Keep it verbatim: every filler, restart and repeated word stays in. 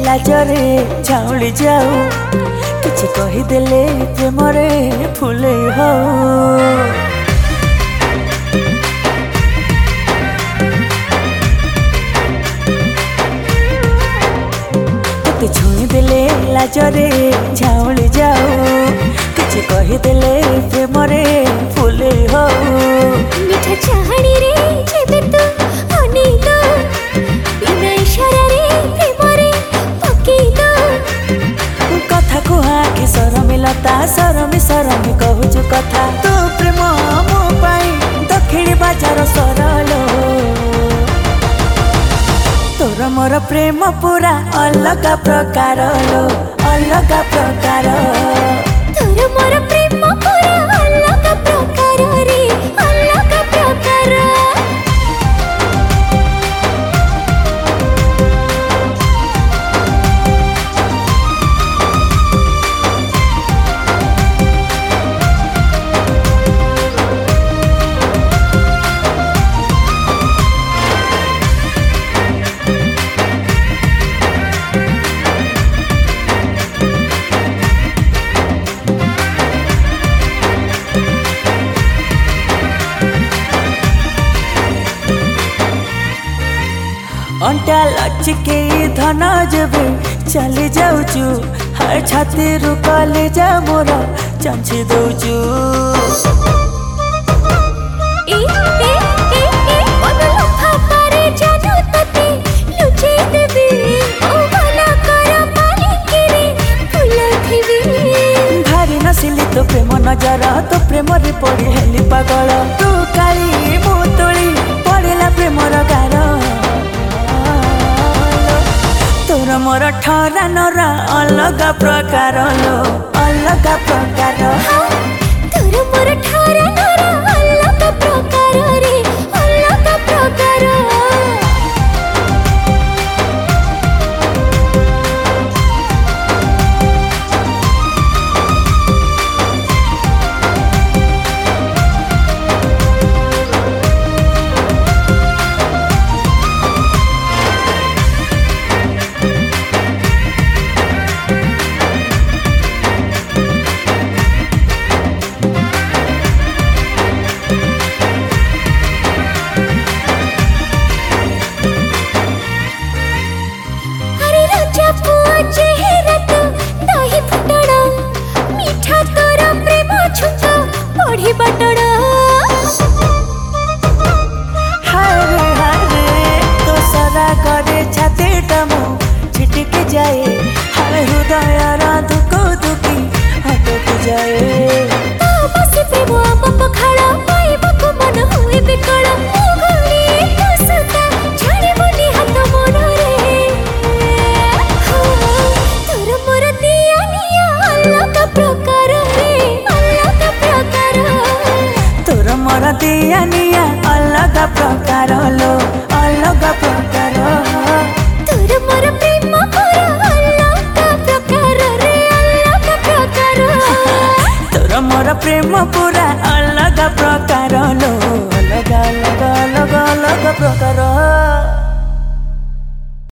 लाजरे झाउली जाऊ किछि कहिदेले प्रेमरे फुले हो तोते छुई देले लाजरे झाउली जाऊ किछि कहिदेले प्रेमरे फुले हो मिठा चाहणी रे जेबे तू अनेक बिना इशारा रे प्रेमरे पकेई दो कथा कुहा कि सरमी लता सरमी सरमी कहूचु कथा तू प्रेम मो पाई दक्षिणी बाजार सरलो तोर मोर प्रेम पूरा अलग प्रकार लो अलग प्रकार तोर मोर प्रेम पूरा अलग प्रकार रे अलग प्रकार अंटा लचिके धन जेबे चली जाऊचु हर छाती रु कलेजा मोर चंची दउचु ए ए ए ए ओनलो फापारे जादू तते लुचे देबे ओ भला कर मालिक रे फुला थिबी भारी नसिली तो प्रेम नजर तो प्रेम रे पड़ी हेली पागल तू काली मुतुली पड़ेला प्रेम र गार तोर मोर ठरा नरा अलग प्रकार लो अलग प्रकार तोर मोर ठरा नरा अलग प्रकार रे अलग प्रकार चेहरा तो दही फुटड़ मीठा तोर प्रेम छुंच पढ़ी बटड़ हाय रे हाय रे तो सदा करे छाती टमो छिटके जाए हाय हृदय दुको दुकी हटक जाए तो बस प्रेम आप पखाड़ पाइबको मन हुए बेकड़ मुगली कुसुता छाड़ी बोली हाथ मोर रे तोर मोर दिया निया अलग प्रकार रे अलग प्रकार तोर मोर दिया निया अलग प्रकार लो अलग प्रकार तोर मोर प्रेम पूरा अलग प्रकार रे अलग प्रकार तोर मोर प्रेम पूरा अलग प्रकार लो अलग अलग अलग अलग प्रकार।